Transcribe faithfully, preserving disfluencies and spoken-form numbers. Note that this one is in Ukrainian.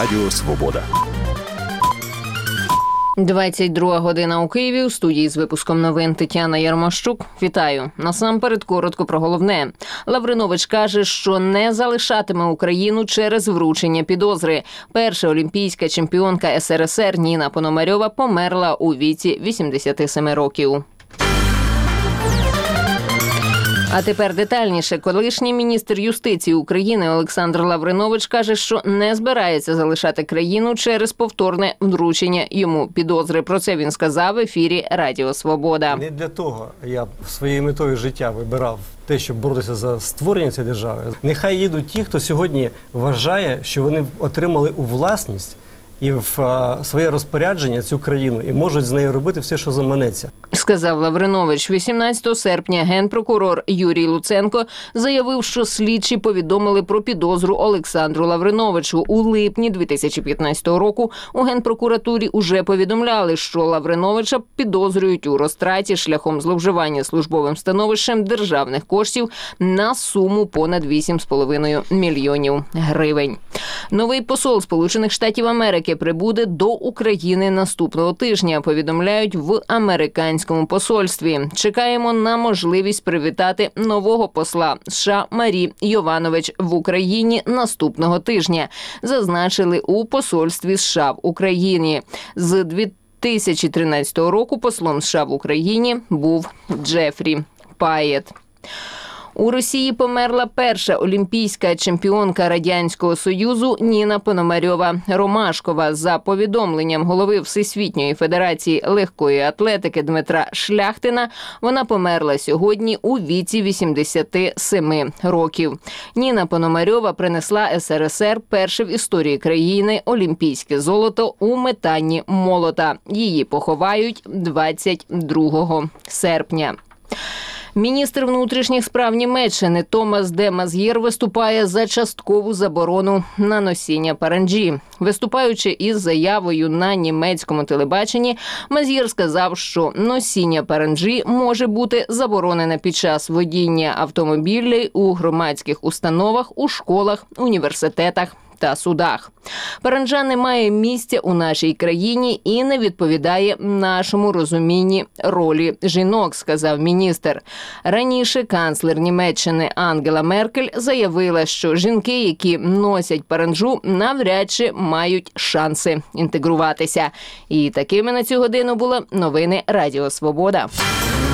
Радіо Свобода. двадцять друга година у Києві. У студії з випуском новин Тетяна Ярмощук. Вітаю. Насамперед коротко про головне. Лавринович каже, що не залишатиме Україну через вручення підозри. Перша олімпійська чемпіонка ес ер ес ер Ніна Пономарьова померла у віці вісімдесят сім років. А тепер детальніше. Колишній міністр юстиції України Олександр Лавринович каже, що не збирається залишати країну через повторне вручення йому підозри. Про це він сказав в ефірі Радіо Свобода. Не для того я своєю метою життя вибирав те, щоб боротися за створення цієї держави. Нехай їдуть ті, хто сьогодні вважає, що вони отримали у власність і в а, своє розпорядження цю країну, і можуть з нею робити все, що заманеться. Сказав Лавринович. вісімнадцятого серпня генпрокурор Юрій Луценко заявив, що слідчі повідомили про підозру Олександру Лавриновичу. У липні дві тисячі п'ятнадцятого року у Генпрокуратурі уже повідомляли, що Лавриновича підозрюють у розтраті шляхом зловживання службовим становищем державних коштів на суму понад вісім з половиною мільйонів гривень. Новий посол Сполучених Штатів Америки прибуде до України наступного тижня, повідомляють в американському посольстві. Чекаємо на можливість привітати нового посла США Марі Йованович в Україні наступного тижня, зазначили у посольстві США в Україні. З дві тисячі тринадцятого року послом США в Україні був Джефрі Паєт. У Росії померла перша олімпійська чемпіонка Радянського Союзу Ніна Пономарьова Ромашкова. За повідомленням голови Всесвітньої федерації легкої атлетики Дмитра Шляхтина, вона померла сьогодні у віці вісімдесят сім років. Ніна Пономарьова принесла ес ер ес ер перше в історії країни олімпійське золото у метанні молота. Її поховають двадцять другого серпня. Міністр внутрішніх справ Німеччини Томас де Маз'єр виступає за часткову заборону на носіння паранджі. Виступаючи із заявою на німецькому телебаченні, Маз'єр сказав, що носіння паранджі може бути заборонене під час водіння автомобілів у громадських установах, у школах, університетах та судах. Паранджа не має місця у нашій країні і не відповідає нашому розумінні ролі жінок, сказав міністр. Раніше канцлер Німеччини Ангела Меркель заявила, що жінки, які носять паранджу, навряд чи мають шанси інтегруватися. І такими на цю годину були новини Радіо Свобода.